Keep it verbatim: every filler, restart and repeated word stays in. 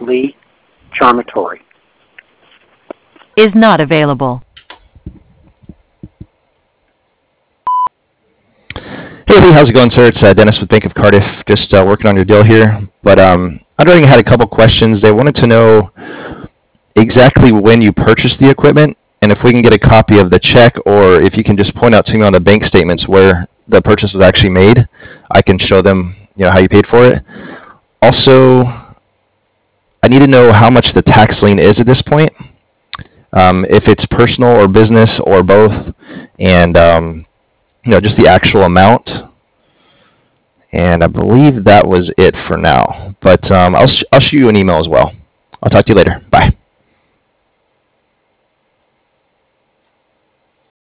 Lee Charmatori. Is not available. Hey Lee, how's it going, sir? It's uh, Dennis with Bank of Cardiff, just uh, working on your deal here. But um, Underwriting had a couple questions. They wanted to know exactly when you purchased the equipment, and if we can get a copy of the check, or if you can just point out to me on the bank statements where the purchase was actually made, I can show them, you know, how you paid for it. Also, I need to know how much the tax lien is at this point, um, if it's personal or business or both, and um, you know, just the actual amount. And I believe that was it for now. But um, I'll sh- I'll shoot you an email as well. I'll talk to you later. Bye.